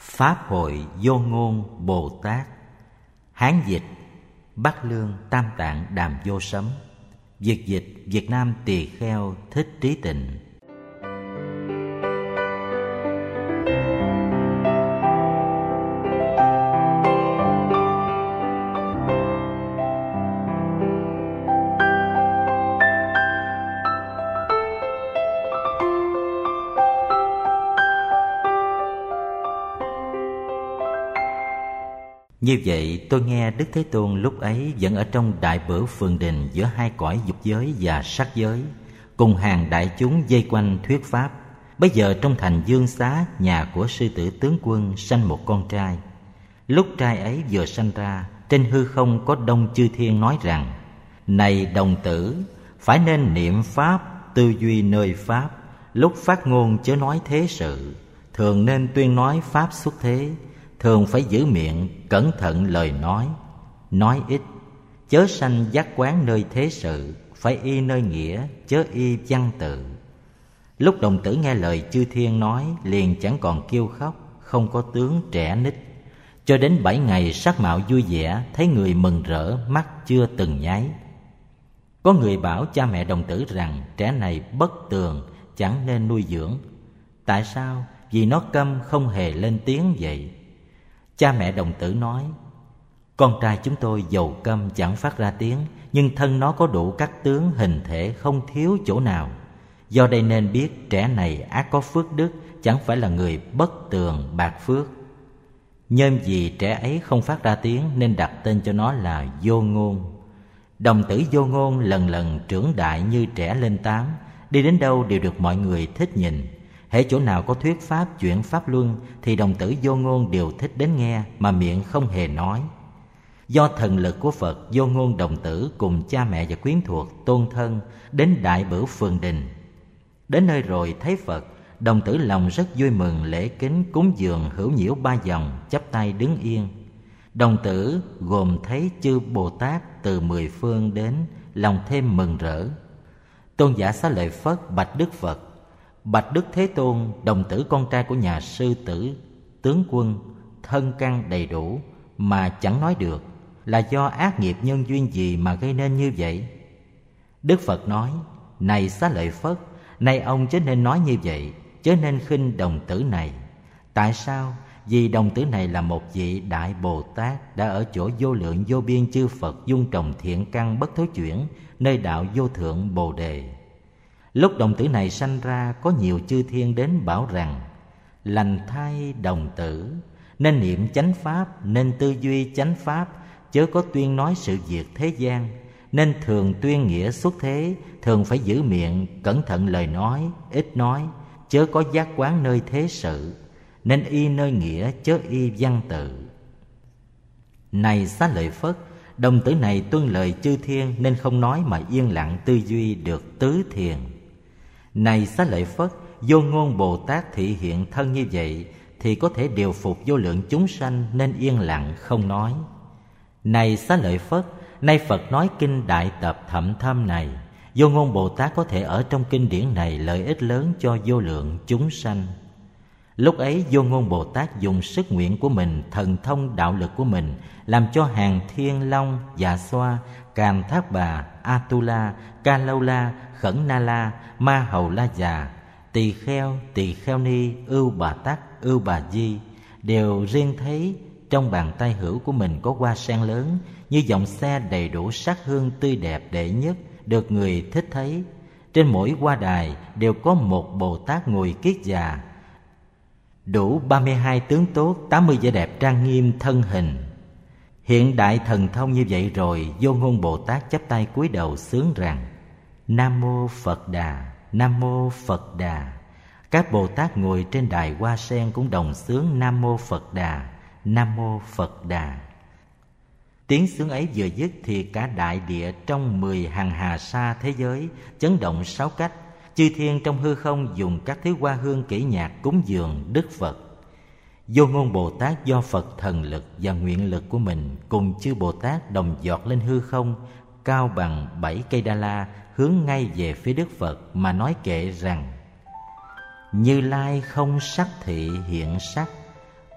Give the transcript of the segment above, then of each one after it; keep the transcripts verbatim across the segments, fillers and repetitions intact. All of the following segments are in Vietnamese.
Pháp Hội Vô Ngôn Bồ Tát. Hán dịch Bắc Lương Tam Tạng Đàm Vô Sấm. Việt dịch Việt Nam Tỳ Kheo Thích Trí Tịnh. Như vậy tôi nghe Đức Thế Tôn lúc ấy vẫn ở trong đại bửu phường đình giữa hai cõi dục giới và sắc giới, cùng hàng đại chúng vây quanh thuyết pháp. Bây giờ trong thành Dương Xá, nhà của sư tử tướng quân sanh một con trai. Lúc trai ấy vừa sanh ra, trên hư không có đông chư thiên nói rằng: Này đồng tử, phải nên niệm pháp, tư duy nơi pháp, lúc phát ngôn chớ nói thế sự, thường nên tuyên nói pháp xuất thế, thường phải giữ miệng, cẩn thận lời nói, nói ít, chớ sanh giác quán nơi thế sự, phải y nơi nghĩa, chớ y văn tự. Lúc đồng tử nghe lời chư thiên nói, liền chẳng còn kêu khóc, không có tướng trẻ nít. Cho đến bảy ngày sắc mạo vui vẻ, thấy người mừng rỡ, mắt chưa từng nháy. Có người bảo cha mẹ đồng tử rằng trẻ này bất tường, chẳng nên nuôi dưỡng. Tại sao? Vì nó câm không hề lên tiếng vậy. Cha mẹ đồng tử nói: Con trai chúng tôi dầu câm chẳng phát ra tiếng, nhưng thân nó có đủ các tướng hình thể, không thiếu chỗ nào. Do đây nên biết trẻ này ác có phước đức, chẳng phải là người bất tường bạc phước. Nhân vì trẻ ấy không phát ra tiếng nên đặt tên cho nó là Vô Ngôn. Đồng tử Vô Ngôn lần lần trưởng đại như trẻ lên tám, đi đến đâu đều được mọi người thích nhìn. Hễ chỗ nào có thuyết pháp chuyển pháp luân thì đồng tử Vô Ngôn đều thích đến nghe, mà miệng không hề nói. Do thần lực của Phật, Vô Ngôn đồng tử cùng cha mẹ và quyến thuộc tôn thân đến đại bửu phường đình. Đến nơi rồi thấy Phật, đồng tử lòng rất vui mừng, lễ kính cúng dường hữu nhiễu ba vòng, chắp tay đứng yên. Đồng tử gồm thấy chư Bồ Tát từ mười phương đến, lòng thêm mừng rỡ. Tôn giả Xá Lợi Phất bạch Đức Phật: Bạch Đức Thế Tôn, đồng tử con trai của nhà sư tử tướng quân thân căn đầy đủ mà chẳng nói được, là do ác nghiệp nhân duyên gì mà gây nên như vậy? Đức Phật nói: Này Xá Lợi Phất, nay ông chớ nên nói như vậy, chớ nên khinh đồng tử này. Tại sao? Vì đồng tử này là một vị đại Bồ Tát, đã ở chỗ vô lượng vô biên chư Phật dung trồng thiện căn bất thối chuyển, nơi đạo vô thượng Bồ Đề. Lúc đồng tử này sanh ra, có nhiều chư thiên đến bảo rằng: Lành thay đồng tử, nên niệm chánh pháp, nên tư duy chánh pháp, chớ có tuyên nói sự việc thế gian, nên thường tuyên nghĩa xuất thế, thường phải giữ miệng, cẩn thận lời nói, ít nói, chớ có giác quán nơi thế sự, nên y nơi nghĩa, chớ y văn tự. Này Xá Lợi Phất, đồng tử này tuân lời chư thiên nên không nói mà yên lặng tư duy được tứ thiền. Này Xá Lợi Phất, Vô Ngôn Bồ Tát thị hiện thân như vậy thì có thể điều phục vô lượng chúng sanh nên yên lặng không nói. Này Xá Lợi Phất, nay Phật nói kinh Đại Tập Thậm Thâm này, Vô Ngôn Bồ Tát có thể ở trong kinh điển này lợi ích lớn cho vô lượng chúng sanh. Lúc ấy Vô Ngôn Bồ Tát dùng sức nguyện của mình, thần thông đạo lực của mình, làm cho hàng Thiên Long, Dạ Xoa, Càn Thác Bà, Atula, Ca Lâu La, Khẩn Na La, Ma Hầu La Già, Tỳ Kheo, Tỳ Kheo Ni, Ưu Bà Tắc, Ưu Bà Di đều riêng thấy trong bàn tay hữu của mình có hoa sen lớn, như dòng xe đầy đủ sắc hương tươi đẹp đệ nhất, được người thích thấy. Trên mỗi hoa đài đều có một Bồ Tát ngồi kiết già, đủ ba mươi hai tướng tốt, tám mươi vẻ đẹp trang nghiêm thân hình. Hiện đại thần thông như vậy rồi, Vô Ngôn Bồ Tát chắp tay cúi đầu xướng rằng: Nam Mô Phật Đà, Nam Mô Phật Đà. Các Bồ Tát ngồi trên đài hoa sen cũng đồng xướng Nam Mô Phật Đà, Nam Mô Phật Đà. Tiếng xướng ấy vừa dứt thì cả đại địa trong mười hàng hà sa thế giới chấn động sáu cách. Chư thiên trong hư không dùng các thứ hoa hương kỹ nhạc cúng dường Đức Phật. Vô Ngôn Bồ Tát do Phật thần lực và nguyện lực của mình cùng chư Bồ Tát đồng giọt lên hư không, cao bằng bảy cây đa la, hướng ngay về phía Đức Phật mà nói kệ rằng: Như Lai không sắc thị hiện sắc,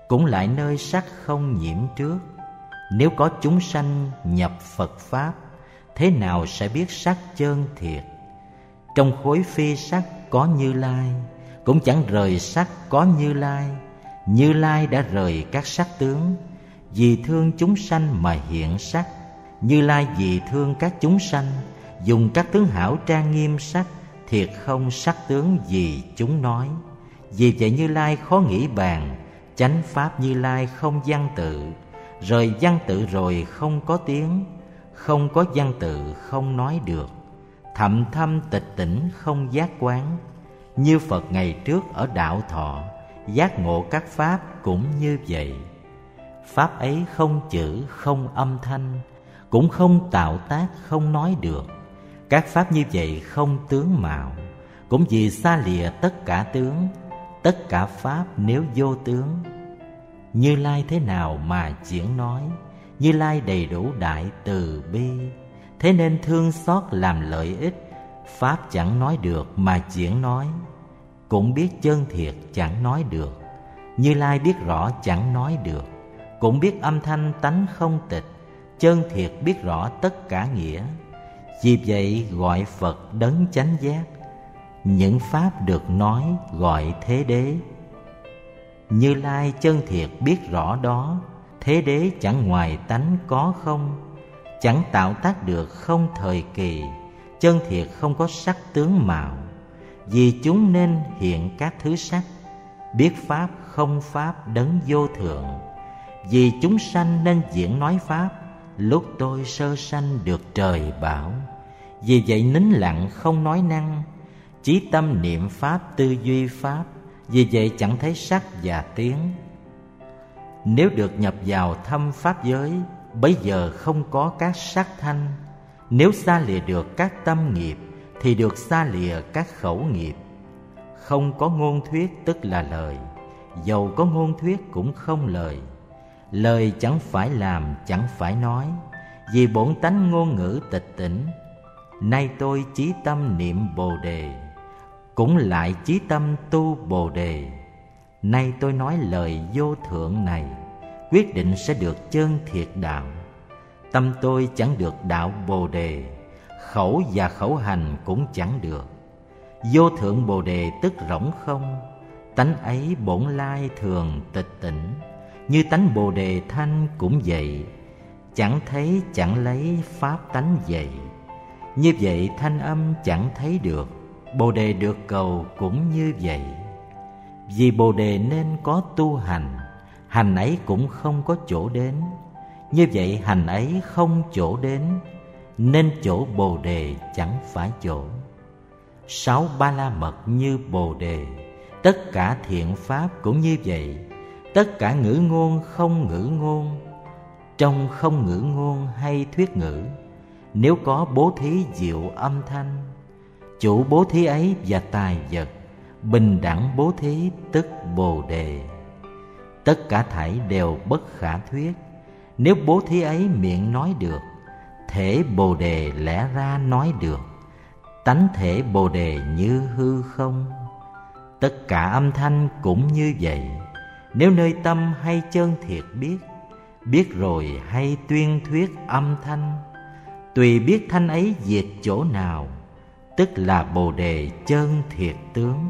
cũng lại nơi sắc không nhiễm trước. Nếu có chúng sanh nhập Phật Pháp, thế nào sẽ biết sắc chân thiệt? Trong khối phi sắc có Như Lai, cũng chẳng rời sắc có Như Lai. Như Lai đã rời các sắc tướng, vì thương chúng sanh mà hiện sắc. Như Lai vì thương các chúng sanh, dùng các tướng hảo trang nghiêm sắc, thiệt không sắc tướng vì chúng nói. Vì vậy Như Lai khó nghĩ bàn, chánh pháp Như Lai không văn tự. Rời văn tự rồi không có tiếng, không có văn tự không nói được. Thậm thâm tịch tỉnh không giác quán, như Phật ngày trước ở đạo thọ, giác ngộ các pháp cũng như vậy. Pháp ấy không chữ không âm thanh, cũng không tạo tác không nói được. Các pháp như vậy không tướng mạo, cũng vì xa lìa tất cả tướng. Tất cả pháp nếu vô tướng, Như Lai thế nào mà diễn nói? Như Lai đầy đủ đại từ bi, thế nên thương xót làm lợi ích. Pháp chẳng nói được mà diễn nói, cũng biết chân thiệt chẳng nói được. Như Lai biết rõ chẳng nói được, cũng biết âm thanh tánh không tịch. Chân thiệt biết rõ tất cả nghĩa, vì vậy gọi Phật đấng chánh giác. Những pháp được nói gọi thế đế. Như Lai chân thiệt biết rõ đó, thế đế chẳng ngoài tánh có không. Chẳng tạo tác được không thời kỳ, chân thiệt không có sắc tướng mạo. Vì chúng nên hiện các thứ sắc, biết pháp không pháp đấng vô thượng. Vì chúng sanh nên diễn nói pháp, lúc tôi sơ sanh được trời bảo. Vì vậy nín lặng không nói năng, chí tâm niệm pháp tư duy pháp. Vì vậy chẳng thấy sắc và tiếng. Nếu được nhập vào thâm pháp giới, bấy giờ không có các sắc thanh. Nếu xa lìa được các tâm nghiệp, thì được xa lìa các khẩu nghiệp. Không có ngôn thuyết tức là lời, dầu có ngôn thuyết cũng không lời. Lời chẳng phải làm chẳng phải nói, vì bổn tánh ngôn ngữ tịch tỉnh. Nay tôi chí tâm niệm Bồ Đề, cũng lại chí tâm tu Bồ Đề. Nay tôi nói lời vô thượng này, quyết định sẽ được chân thiệt đạo. Tâm tôi chẳng được đạo Bồ Đề, khẩu và khẩu hành cũng chẳng được. Vô thượng Bồ Đề tức rỗng không, tánh ấy bổn lai thường tịch tỉnh. Như tánh Bồ Đề thanh cũng vậy, chẳng thấy chẳng lấy pháp tánh vậy. Như vậy thanh âm chẳng thấy được, Bồ Đề được cầu cũng như vậy. Vì Bồ Đề nên có tu hành, hành ấy cũng không có chỗ đến. Như vậy hành ấy không chỗ đến, nên chỗ Bồ Đề chẳng phải chỗ. Sáu ba la mật như Bồ Đề, tất cả thiện pháp cũng như vậy. Tất cả ngữ ngôn không ngữ ngôn, trong không ngữ ngôn hay thuyết ngữ, nếu có bố thí diệu âm thanh, chủ bố thí ấy và tài vật, bình đẳng bố thí tức Bồ Đề. Tất cả thảy đều bất khả thuyết, nếu bố thí ấy miệng nói được, thể Bồ Đề lẽ ra nói được. Tánh thể Bồ Đề như hư không, tất cả âm thanh cũng như vậy. Nếu nơi tâm hay chân thiệt biết, biết rồi hay tuyên thuyết âm thanh, tùy biết thanh ấy diệt chỗ nào, tức là Bồ Đề chân thiệt tướng.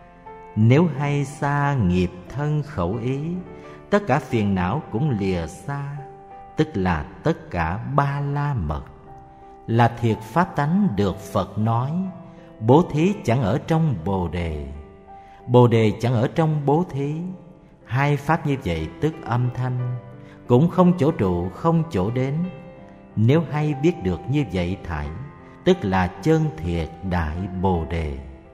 Nếu hay xa nghiệp thân khẩu ý, tất cả phiền não cũng lìa xa, tức là tất cả ba la mật. Là thiệt pháp tánh được Phật nói, bố thí chẳng ở trong Bồ Đề, Bồ Đề chẳng ở trong bố thí. Hai pháp như vậy tức âm thanh, cũng không chỗ trụ không chỗ đến. Nếu hay biết được như vậy thảy, tức là chân thiệt đại Bồ Đề.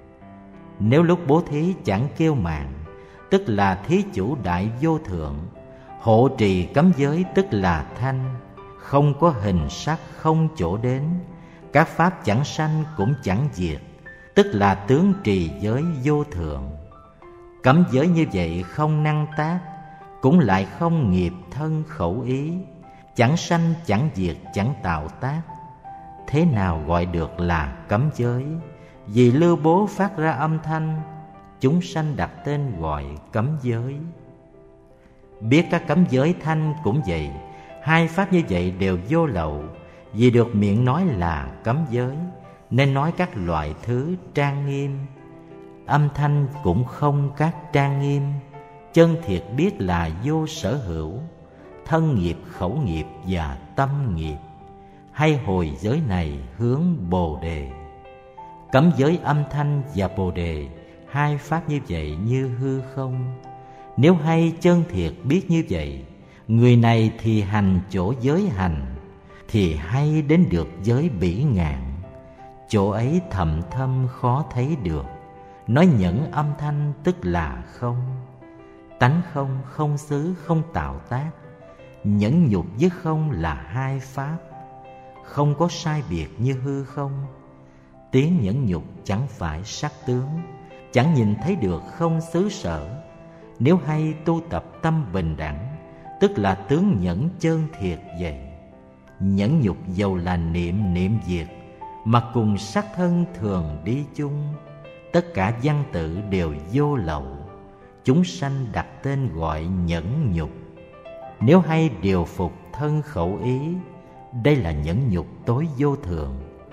Nếu lúc bố thí chẳng kêu mạng, tức là thí chủ đại vô thượng. Hộ trì cấm giới tức là thanh, không có hình sắc không chỗ đến. Các pháp chẳng sanh cũng chẳng diệt, tức là tướng trì giới vô thượng. Cấm giới như vậy không năng tác, cũng lại không nghiệp thân khẩu ý, chẳng sanh chẳng diệt chẳng tạo tác. Thế nào gọi được là cấm giới? Vì lưu bố phát ra âm thanh, chúng sanh đặt tên gọi cấm giới. Biết các cấm giới thanh cũng vậy, hai pháp như vậy đều vô lậu. Vì được miệng nói là cấm giới, nên nói các loại thứ trang nghiêm. Âm thanh cũng không các trang nghiêm. Chân thiệt biết là vô sở hữu, thân nghiệp, khẩu nghiệp và tâm nghiệp. Hay hồi giới này hướng Bồ Đề. Cấm giới âm thanh và Bồ Đề, hai pháp như vậy như hư không. Nếu hay chân thiệt biết như vậy, người này thì hành chỗ giới hành, thì hay đến được giới bỉ ngạn. Chỗ ấy thầm thâm khó thấy được. Nói nhẫn âm thanh tức là không. Tánh không, không xứ, không tạo tác. Nhẫn nhục với không là hai pháp, không có sai biệt như hư không. Tiếng nhẫn nhục chẳng phải sắc tướng, chẳng nhìn thấy được không xứ sở. Nếu hay tu tập tâm bình đẳng, tức là tướng nhẫn chân thiệt vậy. Nhẫn nhục dầu là niệm niệm diệt, mà cùng sắc thân thường đi chung. Tất cả văn tự đều vô lậu, chúng sanh đặt tên gọi nhẫn nhục. Nếu hay điều phục thân khẩu ý, đây là nhẫn nhục tối vô thượng.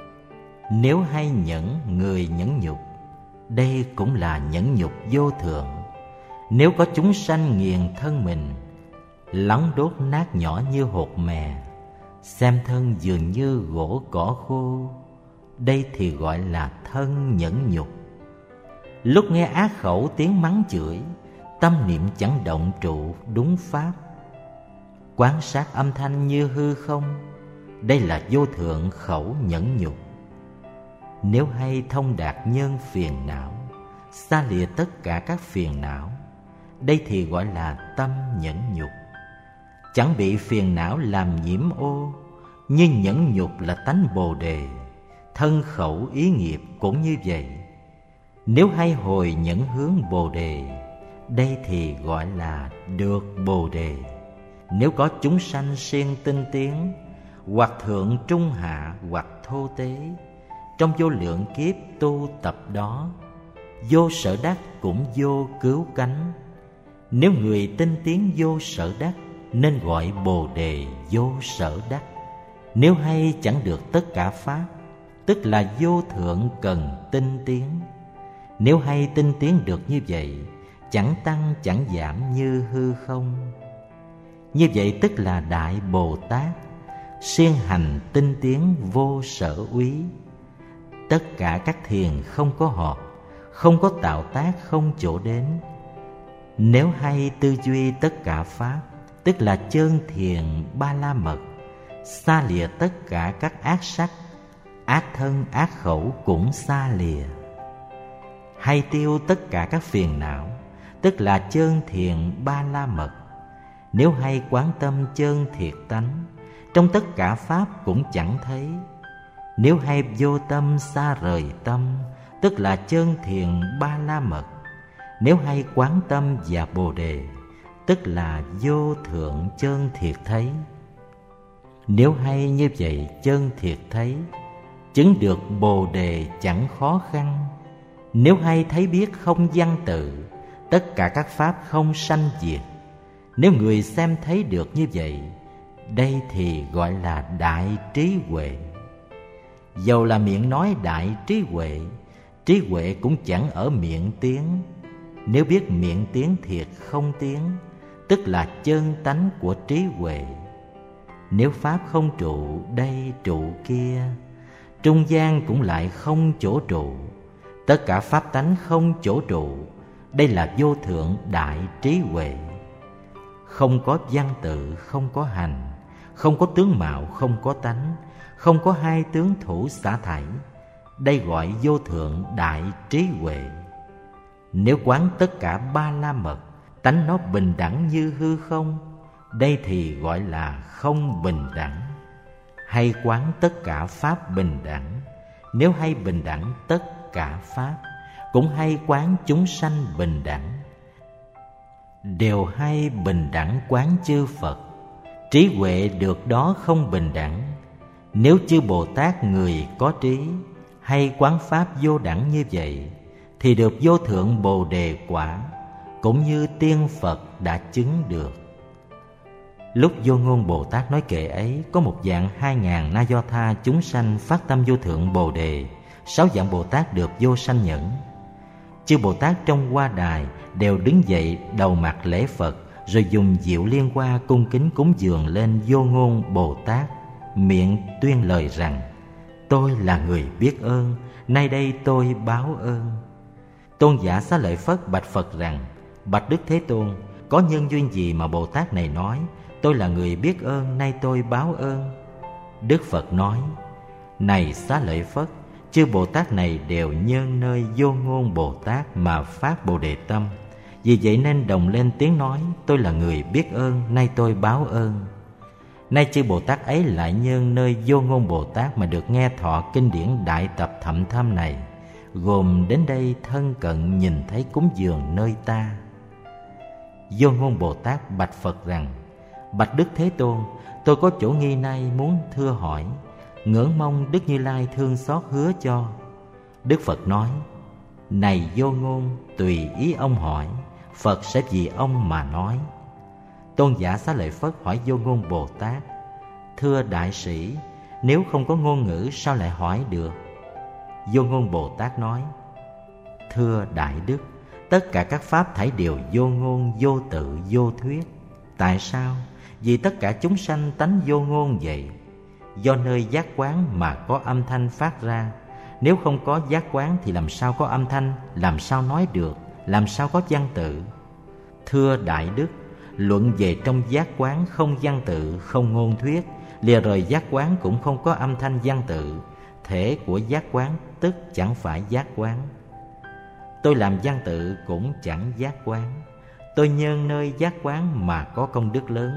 Nếu hay nhẫn người nhẫn nhục, đây cũng là nhẫn nhục vô thượng. Nếu có chúng sanh nghiền thân mình, lắng đốt nát nhỏ như hột mè, xem thân dường như gỗ cỏ khô, đây thì gọi là thân nhẫn nhục. Lúc nghe ác khẩu tiếng mắng chửi, tâm niệm chẳng động trụ đúng pháp. Quán sát âm thanh như hư không, đây là vô thượng khẩu nhẫn nhục. Nếu hay thông đạt nhân phiền não, xa lìa tất cả các phiền não, đây thì gọi là tâm nhẫn nhục. Chẳng bị phiền não làm nhiễm ô, như nhẫn nhục là tánh Bồ Đề. Thân khẩu ý nghiệp cũng như vậy. Nếu hay hồi nhẫn hướng Bồ Đề, đây thì gọi là được Bồ Đề. Nếu có chúng sanh siêng tinh tiến, hoặc thượng trung hạ hoặc thô tế, trong vô lượng kiếp tu tập đó, vô sở đắc cũng vô cứu cánh. Nếu người tinh tiến vô sở đắc, nên gọi Bồ Đề vô sở đắc. Nếu hay chẳng được tất cả pháp, tức là vô thượng cần tinh tiến. Nếu hay tinh tiến được như vậy, chẳng tăng chẳng giảm như hư không. Như vậy tức là Đại Bồ Tát, siêng hành tinh tiến vô sở úy. Tất cả các thiền không có họp, không có tạo tác, không chỗ đến. Nếu hay tư duy tất cả pháp, tức là chân thiền ba la mật, xa lìa tất cả các ác sắc, ác thân ác khẩu cũng xa lìa. Hay tiêu tất cả các phiền não, tức là chân thiền ba la mật. Nếu hay quán tâm chân thiệt tánh, trong tất cả pháp cũng chẳng thấy. Nếu hay vô tâm xa rời tâm, tức là chân thiền ba la mật. Nếu hay quán tâm và Bồ Đề, tức là vô thượng chân thiệt thấy. Nếu hay như vậy chân thiệt thấy, chứng được Bồ Đề chẳng khó khăn. Nếu hay thấy biết không văn tự, tất cả các pháp không sanh diệt. Nếu người xem thấy được như vậy, đây thì gọi là đại trí huệ. Dầu là miệng nói đại trí huệ, trí huệ cũng chẳng ở miệng tiếng. Nếu biết miệng tiếng thiệt không tiếng, tức là chân tánh của trí huệ. Nếu pháp không trụ đây trụ kia, trung gian cũng lại không chỗ trụ. Tất cả pháp tánh không chỗ trụ, đây là vô thượng đại trí huệ. Không có văn tự, không có hành, không có tướng mạo, không có tánh, không có hai tướng thủ xả thải, đây gọi vô thượng đại trí huệ. Nếu quán tất cả ba la mật, tánh nó bình đẳng như hư không, đây thì gọi là không bình đẳng. Hay quán tất cả pháp bình đẳng, nếu hay bình đẳng tất cả pháp, cũng hay quán chúng sanh bình đẳng. Đều hay bình đẳng quán chư Phật, trí huệ được đó không bình đẳng. Nếu chư Bồ Tát người có trí, hay quán pháp vô đẳng như vậy, thì được vô thượng Bồ Đề quả, cũng như tiên Phật đã chứng được. Lúc Vô Ngôn Bồ Tát nói kệ ấy, có một dạng hai ngàn na do tha chúng sanh phát tâm vô thượng Bồ Đề. Sáu dạng Bồ Tát được vô sanh nhẫn. Chư Bồ Tát trong hoa đài đều đứng dậy đầu mặt lễ Phật, rồi dùng diệu liên hoa cung kính cúng dường lên Vô Ngôn Bồ Tát, miệng tuyên lời rằng: tôi là người biết ơn, nay đây tôi báo ơn. Tôn giả Xá Lợi Phất bạch Phật rằng: bạch Đức Thế Tôn, có nhân duyên gì mà Bồ Tát này nói tôi là người biết ơn, nay tôi báo ơn? Đức Phật nói: này Xá Lợi Phất, chư Bồ Tát này đều nhân nơi Vô Ngôn Bồ Tát mà phát Bồ Đề tâm. Vì vậy nên đồng lên tiếng nói: tôi là người biết ơn, nay tôi báo ơn. Nay chư Bồ Tát ấy lại nhân nơi Vô Ngôn Bồ Tát mà được nghe thọ kinh điển Đại Tập Thậm Tham này, gồm đến đây thân cận nhìn thấy cúng dường nơi ta. Vô Ngôn Bồ Tát bạch Phật rằng: bạch Đức Thế Tôn, tôi có chỗ nghi nay muốn thưa hỏi, ngưỡng mong Đức Như Lai thương xót hứa cho. Đức Phật nói: này Vô Ngôn, tùy ý ông hỏi, Phật sẽ vì ông mà nói. Tôn giả Xá Lợi Phất hỏi Vô Ngôn Bồ Tát: thưa đại sĩ, nếu không có ngôn ngữ sao lại hỏi được? Vô Ngôn Bồ Tát nói: thưa đại đức, tất cả các pháp thảy đều vô ngôn, vô tự, vô thuyết. Tại sao? Vì tất cả chúng sanh tánh vô ngôn vậy. Do nơi giác quán mà có âm thanh phát ra. Nếu không có giác quán thì làm sao có âm thanh, làm sao nói được, làm sao có văn tự? Thưa đại đức, luận về trong giác quán không văn tự, không ngôn thuyết, lìa rời giác quán cũng không có âm thanh văn tự. Thể của giác quán tức chẳng phải giác quán. Tôi làm văn tự cũng chẳng giác quán. Tôi nhân nơi giác quán mà có công đức lớn.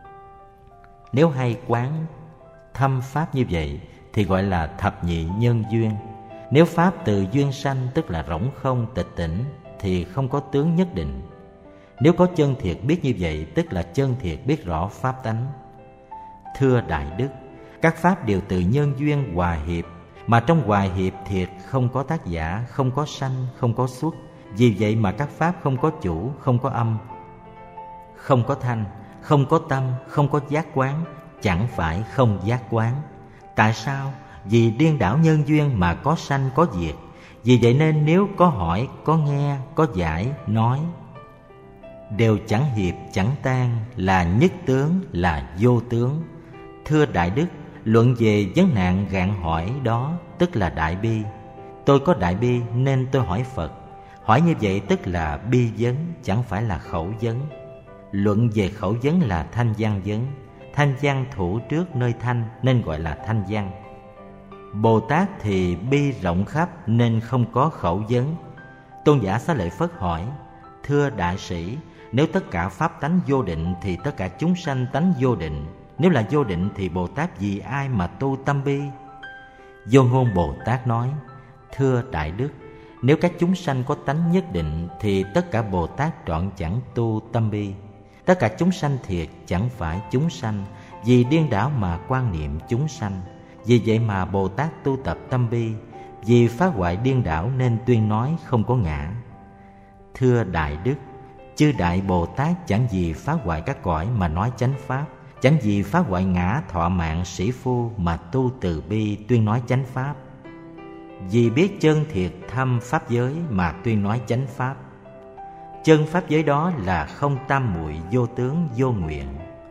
Nếu hay quán thâm pháp như vậy thì gọi là thập nhị nhân duyên. Nếu pháp từ duyên sanh tức là rỗng không tịch tỉnh thì không có tướng nhất định. Nếu có chân thiệt biết như vậy tức là chân thiệt biết rõ pháp tánh. Thưa đại đức, các pháp đều từ nhân duyên hòa hiệp, mà trong hòa hiệp thiệt không có tác giả, không có sanh, không có xuất. Vì vậy mà các pháp không có chủ, không có âm, không có thanh, không có tâm, không có giác quán, chẳng phải không giác quán. Tại sao? Vì điên đảo nhân duyên mà có sanh có diệt. Vì vậy nên nếu có hỏi, có nghe, có giải, nói, đều chẳng hiệp, chẳng tan, là nhất tướng, là vô tướng. Thưa đại đức, luận về vấn nạn gạn hỏi đó tức là đại bi. Tôi có đại bi nên tôi hỏi Phật. Hỏi như vậy tức là bi vấn, chẳng phải là khẩu vấn. Luận về khẩu vấn là thanh văn vấn. Thanh văn thủ trước nơi thanh nên gọi là thanh văn. Bồ Tát thì bi rộng khắp nên không có khẩu vấn. Tôn giả Xá Lợi Phất hỏi: thưa đại sĩ, nếu tất cả pháp tánh vô định thì tất cả chúng sanh tánh vô định. Nếu là vô định thì Bồ Tát vì ai mà tu tâm bi? Vô Ngôn Bồ Tát nói: thưa đại đức, nếu các chúng sanh có tánh nhất định thì tất cả Bồ Tát trọn chẳng tu tâm bi. Tất cả chúng sanh thiệt chẳng phải chúng sanh, vì điên đảo mà quan niệm chúng sanh. Vì vậy mà Bồ Tát tu tập tâm bi, vì phá hoại điên đảo nên tuyên nói không có ngã. Thưa đại đức, chư đại Bồ Tát chẳng vì phá hoại các cõi mà nói chánh pháp, chẳng vì phá hoại ngã thọ mạng sĩ phu mà tu từ bi tuyên nói chánh pháp. Vì biết chân thiệt thâm pháp giới mà tuyên nói chánh pháp. Chân pháp giới đó là không tam muội, vô tướng, vô nguyện.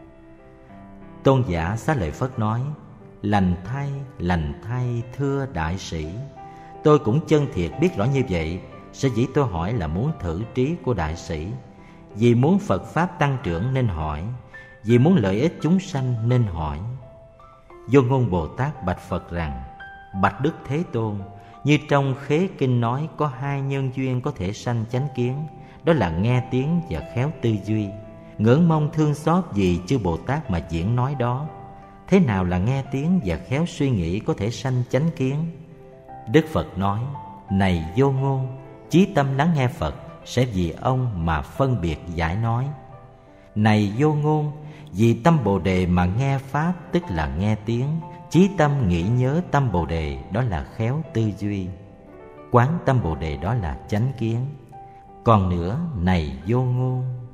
Tôn giả Xá Lợi Phất nói: lành thay, lành thay thưa đại sĩ, tôi cũng chân thiệt biết rõ như vậy. Sở dĩ tôi hỏi là muốn thử trí của đại sĩ. Vì muốn Phật Pháp tăng trưởng nên hỏi, vì muốn lợi ích chúng sanh nên hỏi. Vô Ngôn Bồ Tát bạch Phật rằng: bạch Đức Thế Tôn, như trong Khế Kinh nói có hai nhân duyên có thể sanh chánh kiến, đó là nghe tiếng và khéo tư duy. Ngưỡng mong thương xót vì chư Bồ Tát mà diễn nói đó. Thế nào là nghe tiếng và khéo suy nghĩ có thể sanh chánh kiến? Đức Phật nói: này Vô Ngôn, chí tâm lắng nghe Phật sẽ vì ông mà phân biệt giải nói. Này Vô Ngôn, vì tâm Bồ Đề mà nghe Pháp tức là nghe tiếng. Chí tâm nghĩ nhớ tâm Bồ Đề đó là khéo tư duy. Quán tâm Bồ Đề đó là chánh kiến. Còn nữa, này Vô Ngôn,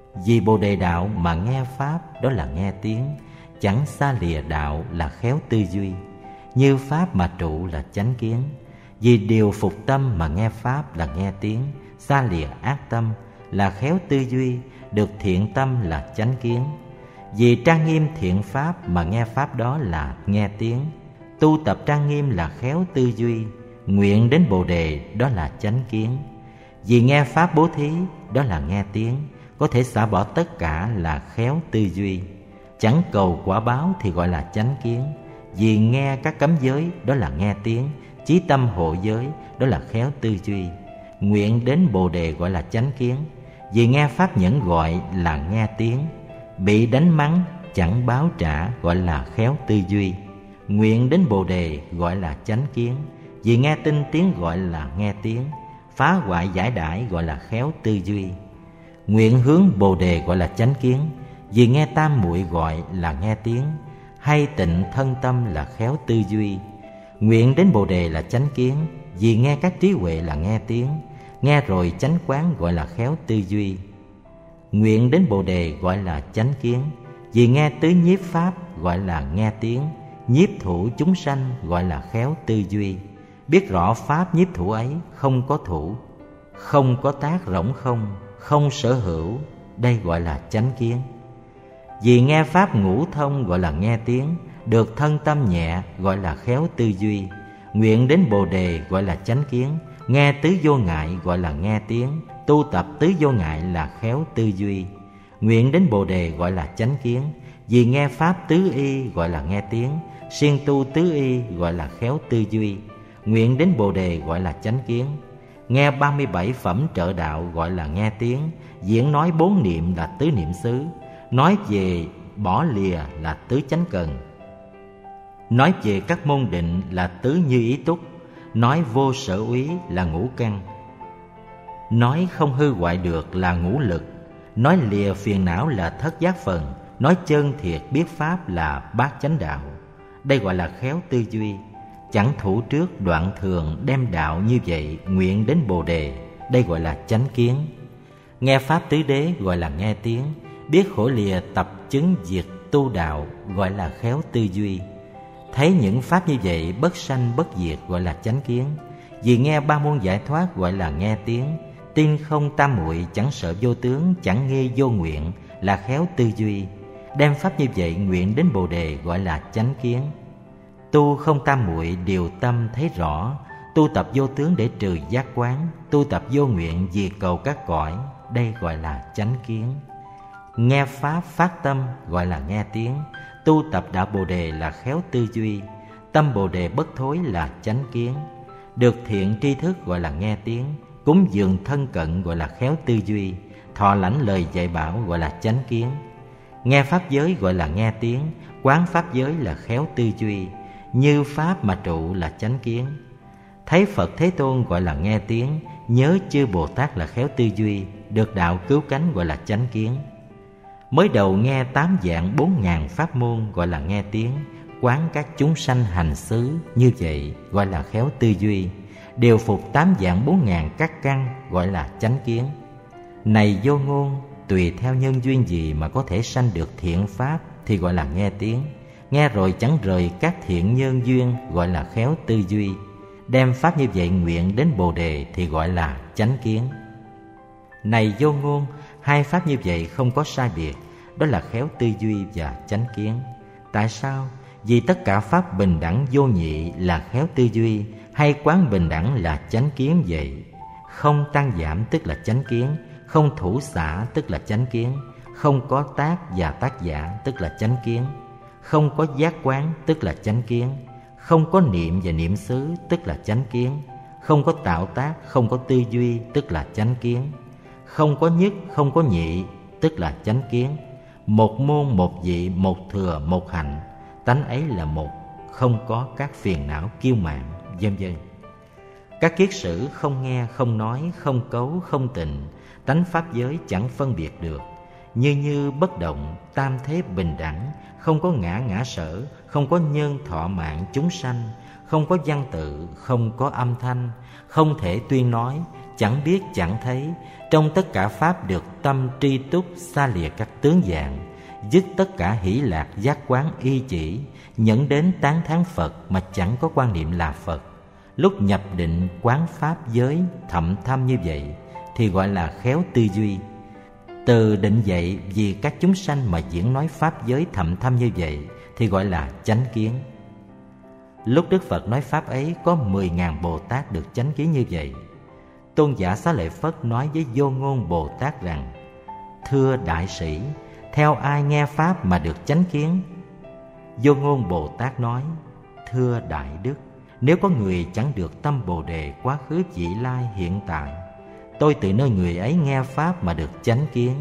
Vì Bồ Đề đạo mà nghe pháp, đó là nghe tiếng. Chẳng xa lìa đạo là khéo tư duy. Như pháp mà trụ là chánh kiến. Vì điều phục tâm mà nghe pháp là nghe tiếng. Xa lìa ác tâm là khéo tư duy. Được thiện tâm là chánh kiến. Vì trang nghiêm thiện pháp mà nghe pháp, đó là nghe tiếng. Tu tập trang nghiêm là khéo tư duy. Nguyện đến Bồ Đề, đó là chánh kiến. Vì nghe pháp bố thí, đó là nghe tiếng. Có thể xả bỏ tất cả là khéo tư duy. Chẳng cầu quả báo thì gọi là chánh kiến. Vì nghe các cấm giới, đó là nghe tiếng. Chí tâm hộ giới, đó là khéo tư duy. Nguyện đến Bồ Đề gọi là chánh kiến. Vì nghe pháp nhẫn gọi là nghe tiếng. Bị đánh mắng chẳng báo trả gọi là khéo tư duy. Nguyện đến Bồ Đề gọi là chánh kiến. Vì nghe tinh tiếng gọi là nghe tiếng. Phá hoại giải đãi gọi là khéo tư duy. Nguyện hướng Bồ Đề gọi là chánh kiến. Vì nghe tam muội gọi là nghe tiếng. Hay tịnh thân tâm là khéo tư duy. Nguyện đến Bồ Đề là chánh kiến. Vì nghe các trí huệ là nghe tiếng. Nghe rồi chánh quán gọi là khéo tư duy. Nguyện đến Bồ Đề gọi là chánh kiến. Vì nghe tứ nhiếp pháp gọi là nghe tiếng. Nhiếp thủ chúng sanh gọi là khéo tư duy. Biết rõ pháp nhiếp thủ ấy không có thủ, không có tác rỗng không, không sở hữu, đây gọi là chánh kiến. Vì nghe pháp ngũ thông gọi là nghe tiếng. Được thân tâm nhẹ gọi là khéo tư duy. Nguyện đến Bồ Đề gọi là chánh kiến. Nghe tứ vô ngại gọi là nghe tiếng. Tu tập tứ vô ngại là khéo tư duy. Nguyện đến Bồ Đề gọi là chánh kiến. Vì nghe pháp tứ y gọi là nghe tiếng. Siêng tu tứ y gọi là khéo tư duy. Nguyện đến Bồ Đề gọi là chánh kiến. Nghe ba mươi bảy phẩm trợ đạo gọi là nghe tiếng. Diễn nói bốn niệm là tứ niệm xứ. Nói về bỏ lìa là tứ chánh cần. Nói về các môn định là tứ như ý túc. Nói vô sở úy là ngũ căn. Nói không hư hoại được là ngũ lực. Nói lìa phiền não là thất giác phần. Nói chân thiệt biết pháp là bát chánh đạo. Đây gọi là khéo tư duy. Chẳng thủ trước đoạn thường đem đạo như vậy. Nguyện đến Bồ Đề, đây gọi là chánh kiến. Nghe pháp tứ đế gọi là nghe tiếng. Biết khổ lìa tập chứng diệt tu đạo gọi là khéo tư duy. Thấy những pháp như vậy bất sanh bất diệt gọi là chánh kiến. Vì nghe ba môn giải thoát gọi là nghe tiếng. Tin không tam muội chẳng sợ vô tướng, chẳng nghi vô nguyện là khéo tư duy. Đem pháp như vậy nguyện đến Bồ Đề gọi là chánh kiến. Tu không tam muội điều tâm thấy rõ. Tu tập vô tướng để trừ giác quán. Tu tập vô nguyện vì cầu các cõi, đây gọi là chánh kiến. Nghe pháp phát tâm gọi là nghe tiếng. Tu tập đạo Bồ Đề là khéo tư duy. Tâm Bồ Đề bất thối là chánh kiến. Được thiện tri thức gọi là nghe tiếng. Cúng dường thân cận gọi là khéo tư duy. Thọ lãnh lời dạy bảo gọi là chánh kiến. Nghe pháp giới gọi là nghe tiếng. Quán pháp giới là khéo tư duy. Như pháp mà trụ là chánh kiến. Thấy Phật Thế Tôn gọi là nghe tiếng. Nhớ chư Bồ Tát là khéo tư duy. Được đạo cứu cánh gọi là chánh kiến. Mới đầu nghe tám dạng bốn ngàn pháp môn gọi là nghe tiếng. Quán các chúng sanh hành xứ như vậy gọi là khéo tư duy. Điều phục tám dạng bốn ngàn các căn gọi là chánh kiến. Này vô ngôn, tùy theo nhân duyên gì mà có thể sanh được thiện pháp thì gọi là nghe tiếng. Nghe rồi chẳng rời các thiện nhân duyên gọi là khéo tư duy. Đem pháp như vậy nguyện đến Bồ Đề thì gọi là chánh kiến. Này vô ngôn, hai pháp như vậy không có sai biệt, đó là khéo tư duy và chánh kiến. Tại sao? Vì tất cả pháp bình đẳng vô nhị là khéo tư duy, hay quán bình đẳng là chánh kiến vậy. Không tăng giảm tức là chánh kiến, không thủ xả tức là chánh kiến, không có tác và tác giả tức là chánh kiến, không có giác quán tức là chánh kiến, không có niệm và niệm xứ tức là chánh kiến, không có tạo tác, không có tư duy tức là chánh kiến, không có nhất, không có nhị tức là chánh kiến. Một môn, một vị, một thừa, một hạnh, tánh ấy là một, không có các phiền não kiêu mạn, vân vân. Các kiết sử không nghe, không nói, không cấu, không tình, tánh pháp giới chẳng phân biệt được. Như như bất động, tam thế bình đẳng, không có ngã ngã sở, không có nhân thọ mạng chúng sanh, không có văn tự, không có âm thanh, không thể tuyên nói, chẳng biết chẳng thấy. Trong tất cả pháp được tâm tri túc, xa lìa các tướng dạng, dứt tất cả hỷ lạc giác quán y chỉ, nhẫn đến tán thán Phật mà chẳng có quan niệm là Phật. Lúc nhập định quán pháp giới thậm thâm như vậy thì gọi là khéo tư duy. Từ định dậy vì các chúng sanh mà diễn nói pháp giới thậm thâm như vậy thì gọi là chánh kiến. Lúc Đức Phật nói pháp ấy có mười ngàn Bồ Tát được chánh kiến như vậy. Tôn giả Xá Lợi Phất nói với Vô Ngôn Bồ Tát rằng: thưa đại sĩ, theo ai nghe pháp mà được chánh kiến? Vô Ngôn Bồ Tát nói: thưa đại đức, nếu có người chẳng được tâm Bồ Đề quá khứ vị lai hiện tại, tôi từ nơi người ấy nghe pháp mà được chánh kiến.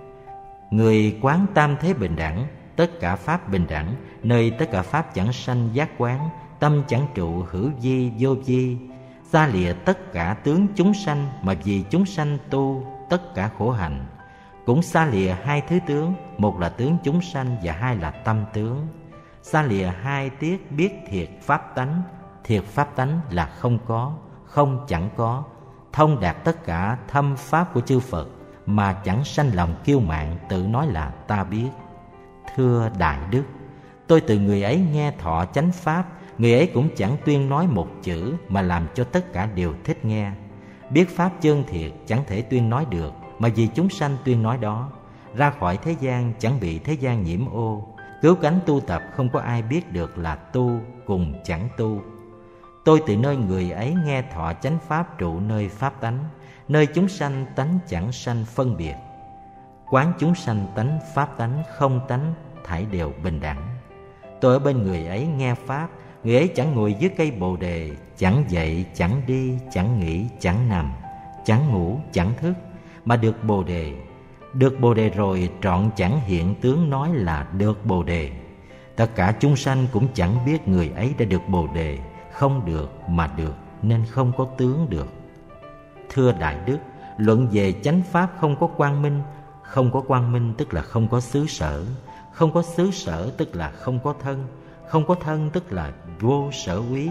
Người quán tam thế bình đẳng, tất cả pháp bình đẳng, nơi tất cả pháp chẳng sanh giác quán, tâm chẳng trụ hữu vi vô vi, xa lìa tất cả tướng chúng sanh mà vì chúng sanh tu tất cả khổ hạnh, cũng xa lìa hai thứ tướng, một là tướng chúng sanh và hai là tâm tướng. Xa lìa hai tiết biết thiệt pháp tánh, thiệt pháp tánh là không có, không chẳng có, thông đạt tất cả thâm pháp của chư Phật mà chẳng sanh lòng kiêu mạn tự nói là ta biết. Thưa đại đức, tôi từ người ấy nghe thọ chánh pháp, người ấy cũng chẳng tuyên nói một chữ mà làm cho tất cả đều thích nghe. Biết pháp chân thiệt chẳng thể tuyên nói được, mà vì chúng sanh tuyên nói đó. Ra khỏi thế gian chẳng bị thế gian nhiễm ô, cứu cánh tu tập không có ai biết được là tu cùng chẳng tu. Tôi từ nơi người ấy nghe thọ chánh pháp trụ nơi pháp tánh, nơi chúng sanh tánh chẳng sanh phân biệt. Quán chúng sanh tánh pháp tánh không tánh thảy đều bình đẳng. Tôi ở bên người ấy nghe pháp, người ấy chẳng ngồi dưới cây Bồ Đề, chẳng dậy, chẳng đi, chẳng nghỉ, chẳng nằm, chẳng ngủ, chẳng thức, mà được Bồ Đề. Được Bồ Đề rồi trọn chẳng hiện tướng nói là được Bồ Đề. Tất cả chúng sanh cũng chẳng biết người ấy đã được Bồ Đề, không được mà được nên không có tướng được. Thưa đại đức, luận về chánh pháp không có quang minh. Không có quang minh tức là không có xứ sở, không có xứ sở tức là không có thân, không có thân tức là vô sở úy.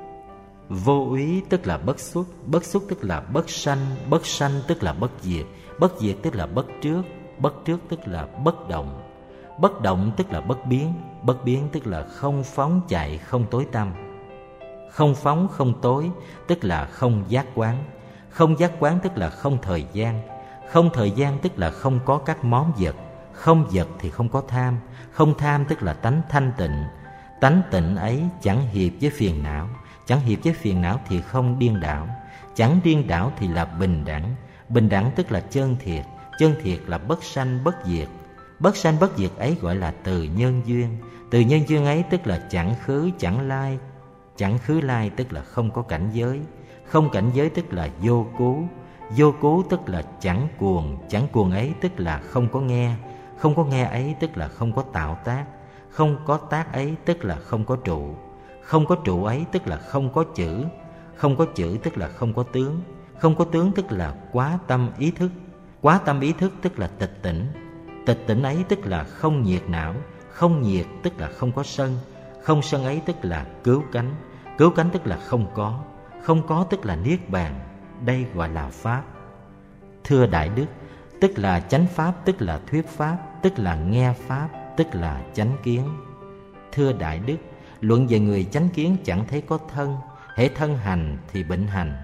Vô úy tức là bất xuất, bất xuất tức là bất sanh, bất sanh tức là bất diệt, bất diệt tức là bất trước, bất trước tức là bất động, bất động tức là bất biến, bất biến tức là không phóng chạy, không tối tăm. Không phóng không tối tức là không giác quán, không giác quán tức là không thời gian, không thời gian tức là không có các món vật, không vật thì không có tham, không tham tức là tánh thanh tịnh. Tánh tịnh ấy chẳng hiệp với phiền não, chẳng hiệp với phiền não thì không điên đảo, chẳng điên đảo thì là bình đẳng. Bình đẳng tức là chân thiệt, chân thiệt là bất sanh bất diệt. Bất sanh bất diệt ấy gọi là từ nhân duyên, từ nhân duyên ấy tức là chẳng khứ chẳng lai, chẳng khứ lai tức là không có cảnh giới, không cảnh giới tức là vô cứu, vô cứu tức là chẳng cuồng, chẳng cuồng ấy tức là không có nghe, không có nghe ấy tức là không có tạo tác, không có tác ấy tức là không có trụ, không có trụ ấy tức là không có chữ, không có chữ tức là không có tướng, không có tướng tức là quá tâm ý thức, quá tâm ý thức tức là tịch tỉnh, tịch tỉnh ấy tức là không nhiệt não, không nhiệt tức là không có sân, không sân ấy tức là cứu cánh, cứu cánh tức là không có, không có tức là niết bàn. Đây gọi là pháp. Thưa đại đức, tức là chánh pháp, tức là thuyết pháp, tức là nghe pháp, tức là chánh kiến. Thưa đại đức, luận về người chánh kiến chẳng thấy có thân, hễ thân hành thì bệnh hành.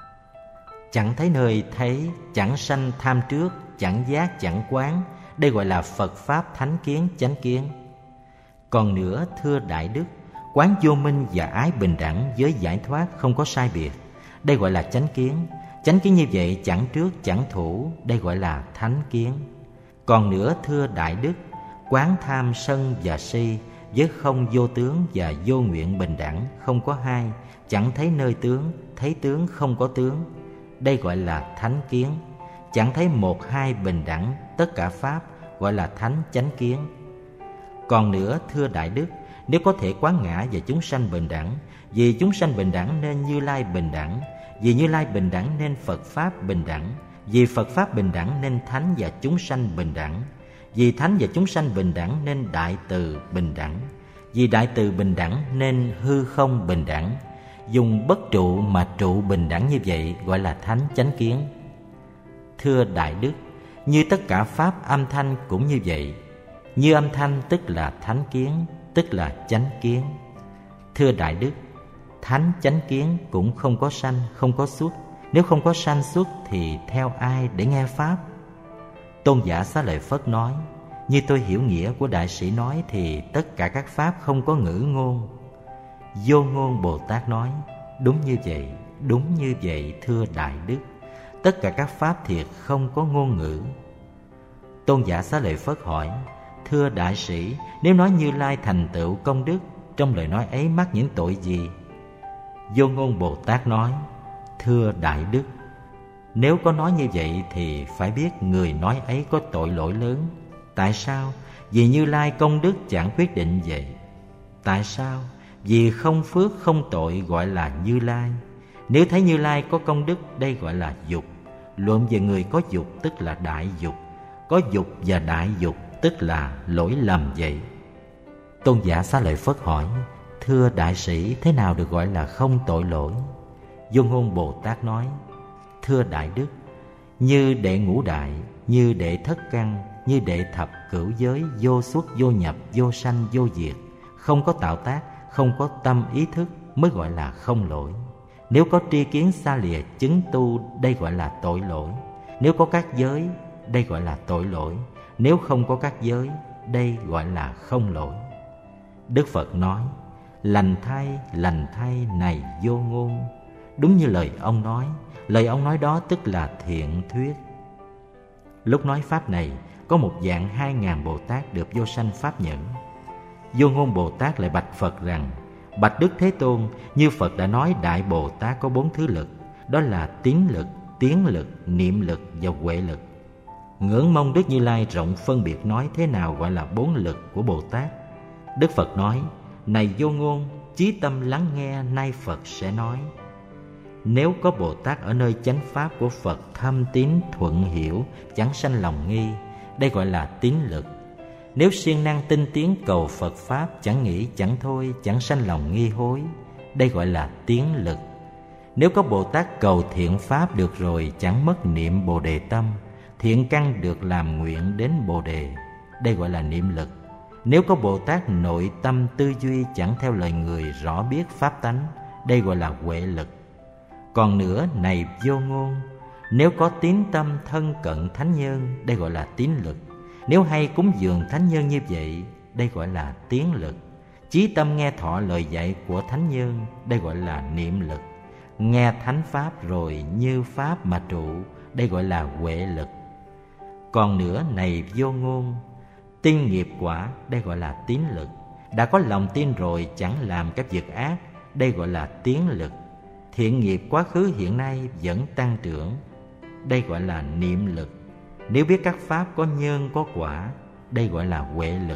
Chẳng thấy nơi thấy, chẳng sanh tham trước, chẳng giác chẳng quán. Đây gọi là Phật pháp thánh kiến chánh kiến. Còn nữa, thưa đại đức, quán vô minh và ái bình đẳng với giải thoát không có sai biệt. Đây gọi là chánh kiến. Chánh kiến như vậy chẳng trước chẳng thủ. Đây gọi là thánh kiến. Còn nữa, thưa đại đức, quán tham sân và si với không vô tướng và vô nguyện bình đẳng không có hai, chẳng thấy nơi tướng, thấy tướng không có tướng. Đây gọi là thánh kiến. Chẳng thấy một hai bình đẳng tất cả pháp, gọi là thánh chánh kiến. Còn nữa, thưa đại đức, nếu có thể quán ngã và chúng sanh bình đẳng, vì chúng sanh bình đẳng nên Như Lai bình đẳng, vì Như Lai bình đẳng nên Phật pháp bình đẳng, vì Phật pháp bình đẳng nên thánh và chúng sanh bình đẳng, Vì thánh và chúng sanh bình đẳng nên đại từ bình đẳng. Vì đại từ bình đẳng nên hư không bình đẳng. Dùng bất trụ mà trụ bình đẳng như vậy gọi là thánh chánh kiến. Thưa Đại Đức, như tất cả pháp âm thanh cũng như vậy. Như âm thanh tức là thánh kiến, tức là chánh kiến. Thưa Đại Đức, thánh chánh kiến cũng không có sanh, không có xuất. Nếu không có sanh xuất thì theo ai để nghe pháp? Tôn giả Xá Lợi Phất nói, như tôi hiểu nghĩa của đại sĩ nói thì tất cả các pháp không có ngữ ngôn. Vô Ngôn Bồ Tát nói, đúng như vậy, đúng như vậy thưa Đại Đức. Tất cả các pháp thiệt không có ngôn ngữ. Tôn giả Xá Lợi Phất hỏi, thưa đại sĩ, nếu nói Như Lai thành tựu công đức, trong lời nói ấy mắc những tội gì? Vô Ngôn Bồ Tát nói, thưa Đại Đức, nếu có nói như vậy thì phải biết người nói ấy có tội lỗi lớn. Tại sao? Vì Như Lai công đức chẳng quyết định vậy. Tại sao? Vì không phước không tội gọi là Như Lai. Nếu thấy Như Lai có công đức, đây gọi là dục. Luận về người có dục tức là đại dục. Có dục và đại dục tức là lỗi lầm vậy. Tôn giả Xá Lợi Phất hỏi, thưa đại sĩ, thế nào được gọi là không tội lỗi? Vô Ngôn Bồ Tát nói, thưa Đại Đức, như đệ ngũ đại, như đệ thất căn, như đệ thập cửu giới, vô xuất vô nhập, vô sanh vô diệt, không có tạo tác, không có tâm ý thức mới gọi là không lỗi. Nếu có tri kiến xa lìa chứng tu, đây gọi là tội lỗi. Nếu có các giới, đây gọi là tội lỗi. Nếu không có các giới, đây gọi là không lỗi. Đức Phật nói, lành thay, lành thay này Vô Ngôn. Đúng như lời ông nói, lời ông nói đó tức là thiện thuyết. Lúc nói pháp này, có một dạng hai ngàn Bồ Tát được vô sanh pháp nhẫn. Vô Ngôn Bồ Tát lại bạch Phật rằng, bạch Đức Thế Tôn, như Phật đã nói Đại Bồ Tát có bốn thứ lực, đó là tín lực, tiến lực, niệm lực và huệ lực. Ngưỡng mong Đức Như Lai rộng phân biệt nói thế nào gọi là bốn lực của Bồ Tát. Đức Phật nói, này Vô Ngôn, chí tâm lắng nghe, nay Phật sẽ nói. Nếu có Bồ Tát ở nơi chánh pháp của Phật thâm tín thuận hiểu, chẳng sanh lòng nghi, đây gọi là tín lực. Nếu siêng năng tinh tiến cầu Phật pháp, chẳng nghĩ chẳng thôi, chẳng sanh lòng nghi hối, đây gọi là tiến lực. Nếu có Bồ Tát cầu thiện pháp được rồi, chẳng mất niệm Bồ Đề tâm, thiện căn được làm nguyện đến Bồ Đề, đây gọi là niệm lực. Nếu có Bồ Tát nội tâm tư duy chẳng theo lời người, rõ biết pháp tánh, đây gọi là huệ lực. Còn nữa, này Vô Ngôn, nếu có tín tâm thân cận thánh nhân, đây gọi là tín lực. Nếu hay cúng dường thánh nhân như vậy, đây gọi là tiến lực. Chí tâm nghe thọ lời dạy của thánh nhân, đây gọi là niệm lực. Nghe thánh pháp rồi như pháp mà trụ, đây gọi là huệ lực. Còn nữa, này Vô Ngôn, tin nghiệp quả, đây gọi là tín lực. Đã có lòng tin rồi chẳng làm các việc ác, đây gọi là tiến lực. Thiện nghiệp quá khứ hiện nay vẫn tăng trưởng, đây gọi là niệm lực. Nếu biết các pháp có nhân có quả, đây gọi là huệ lực.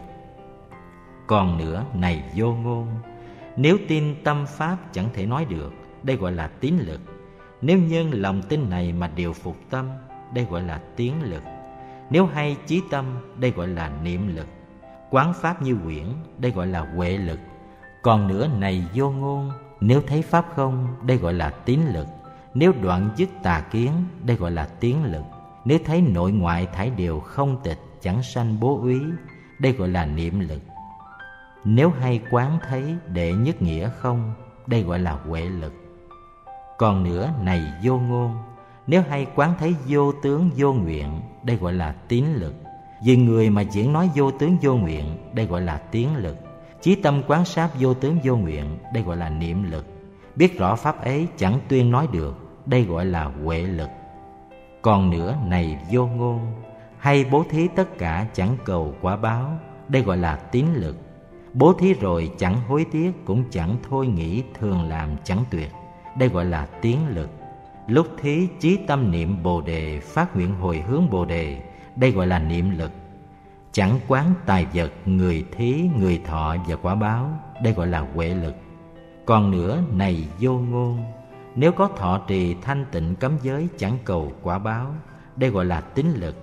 Còn nữa, này Vô Ngôn, nếu tin tâm pháp chẳng thể nói được, đây gọi là tín lực. Nếu nhân lòng tin này mà điều phục tâm, đây gọi là tiến lực. Nếu hay chí tâm, đây gọi là niệm lực. Quán pháp như quyển, đây gọi là huệ lực. Còn nữa, này Vô Ngôn, nếu thấy pháp không, đây gọi là tín lực. Nếu đoạn dứt tà kiến, đây gọi là tiến lực. Nếu thấy nội ngoại thải đều không tịch, chẳng sanh bố úy, đây gọi là niệm lực. Nếu hay quán thấy đệ nhất nghĩa không, đây gọi là huệ lực. Còn nữa, này Vô Ngôn, nếu hay quán thấy vô tướng vô nguyện, đây gọi là tín lực. Vì người mà diễn nói vô tướng vô nguyện, đây gọi là tiến lực. Chí tâm quán sát vô tướng vô nguyện, đây gọi là niệm lực. Biết rõ pháp ấy chẳng tuyên nói được, đây gọi là huệ lực. Còn nữa, này Vô Ngôn, hay bố thí tất cả chẳng cầu quả báo, đây gọi là tín lực. Bố thí rồi chẳng hối tiếc, cũng chẳng thôi nghĩ, thường làm chẳng tuyệt, đây gọi là tiến lực. Lúc thí chí tâm niệm Bồ Đề, phát nguyện hồi hướng Bồ Đề, đây gọi là niệm lực. Chẳng quán tài vật, người thí, người thọ và quả báo, đây gọi là huệ lực. Còn nữa, này Vô Ngôn, nếu có thọ trì thanh tịnh cấm giới chẳng cầu quả báo, đây gọi là tín lực.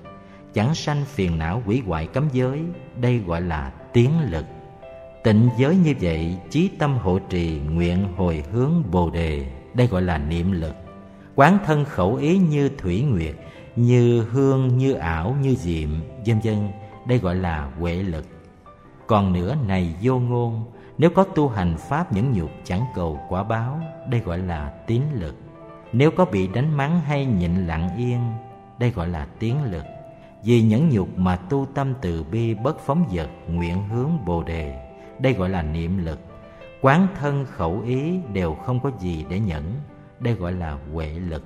chẳng sanh phiền não hủy hoại cấm giới, đây gọi là tiến lực. Tịnh giới như vậy, chí tâm hộ trì, nguyện hồi hướng Bồ đề, đây gọi là niệm lực. Quán thân khẩu ý như thủy nguyệt, như hương, như ảo, như diệm, vân vân, đây gọi là huệ lực. Còn nữa này vô ngôn, nếu có tu hành pháp nhẫn nhục chẳng cầu quả báo, đây gọi là tín lực. Nếu có bị đánh mắng hay nhịn lặng yên, đây gọi là tiến lực. Vì nhẫn nhục mà tu tâm từ bi bất phóng dật, nguyện hướng Bồ đề, đây gọi là niệm lực. Quán thân khẩu ý đều không có gì để nhẫn, đây gọi là huệ lực.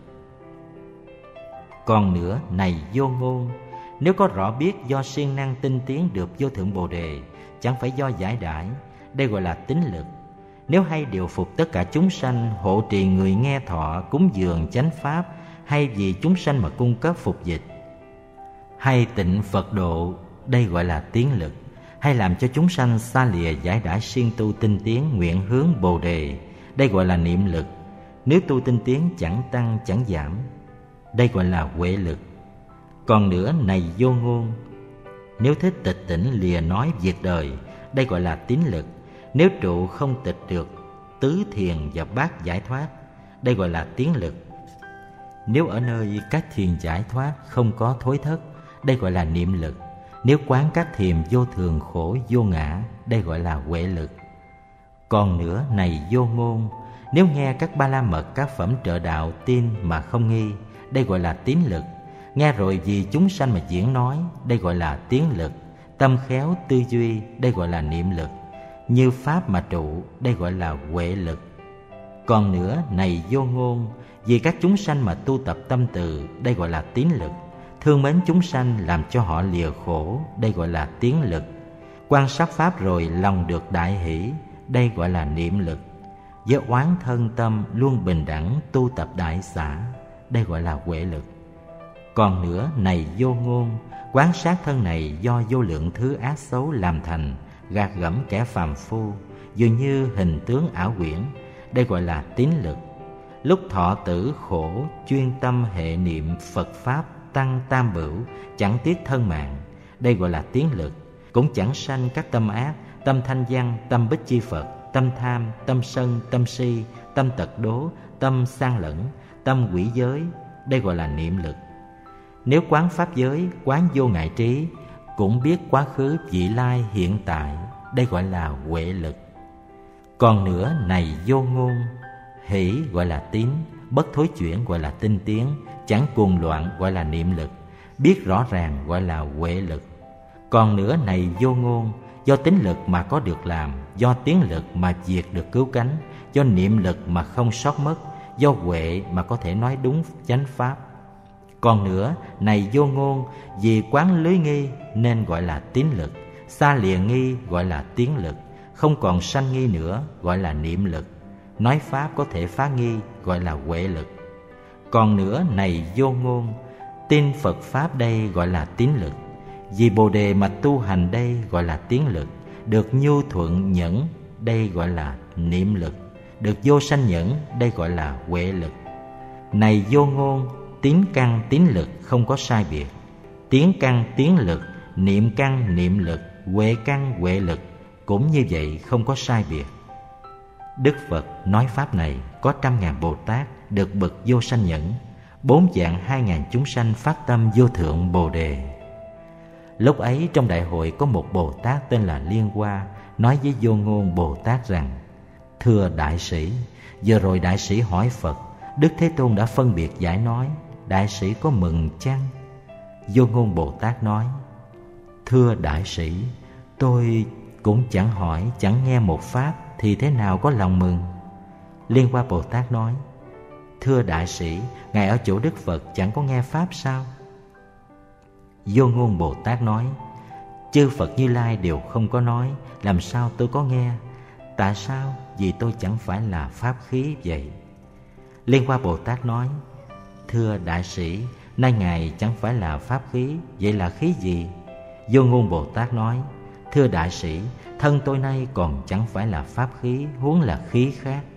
Còn nữa này vô ngôn, nếu có rõ biết do siêng năng tinh tiến được vô thượng Bồ đề, chẳng phải do giải đãi, đây gọi là tín lực. Nếu hay điều phục tất cả chúng sanh, hộ trì người nghe thọ, cúng dường chánh pháp, hay vì chúng sanh mà cung cấp phục dịch, hay tịnh Phật độ, đây gọi là tiến lực. Hay làm cho chúng sanh xa lìa giải đãi siêng tu tinh tiến, nguyện hướng Bồ đề, đây gọi là niệm lực. Nếu tu tinh tiến chẳng tăng chẳng giảm, đây gọi là huệ lực. Còn nữa này vô ngôn, nếu thích tịch tỉnh lìa nói việc đời, đây gọi là tín lực. Nếu trụ không tịch được tứ thiền và bát giải thoát, đây gọi là tiến lực. Nếu ở nơi các thiền giải thoát không có thối thất, đây gọi là niệm lực. Nếu quán các thiền vô thường khổ vô ngã, đây gọi là huệ lực. Còn nữa này vô ngôn, nếu nghe các ba la mật, các phẩm trợ đạo tin mà không nghi, đây gọi là tín lực. Nghe rồi vì chúng sanh mà diễn nói, đây gọi là tiến lực. Tâm khéo tư duy, đây gọi là niệm lực. Như pháp mà trụ, đây gọi là huệ lực. Còn nữa này vô ngôn, vì các chúng sanh mà tu tập tâm từ, đây gọi là tín lực. Thương mến chúng sanh làm cho họ lìa khổ, đây gọi là tiến lực. Quan sát pháp rồi lòng được đại hỷ, đây gọi là niệm lực. Với oán thân tâm luôn bình đẳng tu tập đại xả, đây gọi là huệ lực. Còn nữa này vô ngôn, quán sát thân này do vô lượng thứ ác xấu làm thành, gạt gẫm kẻ phàm phu, dường như hình tướng ảo quyển, đây gọi là tín lực. Lúc thọ tử khổ, chuyên tâm hệ niệm Phật Pháp tăng tam bửu, chẳng tiếc thân mạng, đây gọi là tiến lực. Cũng chẳng sanh các tâm ác, tâm thanh văn, tâm bích chi Phật, tâm tham, tâm sân, tâm si, tâm tật đố, tâm sang lẫn, tâm quỷ giới, đây gọi là niệm lực. Nếu quán pháp giới, quán vô ngại trí, cũng biết quá khứ, vị lai, hiện tại, đây gọi là huệ lực. Còn nữa này vô ngôn, hỷ gọi là tín, bất thối chuyển gọi là tinh tiến, chẳng cuồng loạn gọi là niệm lực, biết rõ ràng gọi là huệ lực. Còn nữa này vô ngôn, do tín lực mà có được làm, do tiến lực mà diệt được cứu cánh, do niệm lực mà không sót mất, do huệ mà có thể nói đúng chánh pháp. Còn nữa này vô ngôn, vì quán lưới nghi nên gọi là tín lực, xa lìa nghi gọi là tiến lực, không còn sanh nghi nữa gọi là niệm lực, nói pháp có thể phá nghi gọi là huệ lực. Còn nữa này vô ngôn, tin Phật Pháp đây gọi là tín lực, vì Bồ đề mà tu hành đây gọi là tiến lực, được nhu thuận nhẫn đây gọi là niệm lực, được vô sanh nhẫn đây gọi là huệ lực. Này vô ngôn, tín căn tín lực không có sai biệt, tiến căn tiến lực, niệm căn niệm lực, huệ căn huệ lực cũng như vậy không có sai biệt. Đức Phật nói pháp này có trăm ngàn Bồ Tát được bậc vô sanh nhẫn, bốn vạn hai ngàn chúng sanh phát tâm vô thượng Bồ đề. Lúc ấy trong đại hội có một Bồ Tát tên là Liên Hoa nói với Vô Ngôn Bồ Tát rằng: Thưa đại sĩ, vừa rồi đại sĩ hỏi Phật, Đức Thế Tôn đã phân biệt giải nói, đại sĩ có mừng chăng? Vô Ngôn Bồ Tát nói: Thưa đại sĩ, tôi cũng chẳng hỏi chẳng nghe một pháp thì thế nào có lòng mừng? Liên Hoa Bồ Tát nói: Thưa đại sĩ, ngài ở chỗ Đức Phật chẳng có nghe pháp sao? Vô Ngôn Bồ Tát nói: Chư Phật Như Lai đều không có nói, làm sao tôi có nghe? Tại sao? Vì tôi chẳng phải là pháp khí vậy. Liên Hoa Bồ Tát nói: Thưa đại sĩ, nay ngài chẳng phải là pháp khí, vậy là khí gì? Vô Ngôn Bồ Tát nói: Thưa đại sĩ, thân tôi nay còn chẳng phải là pháp khí, huống là khí khác.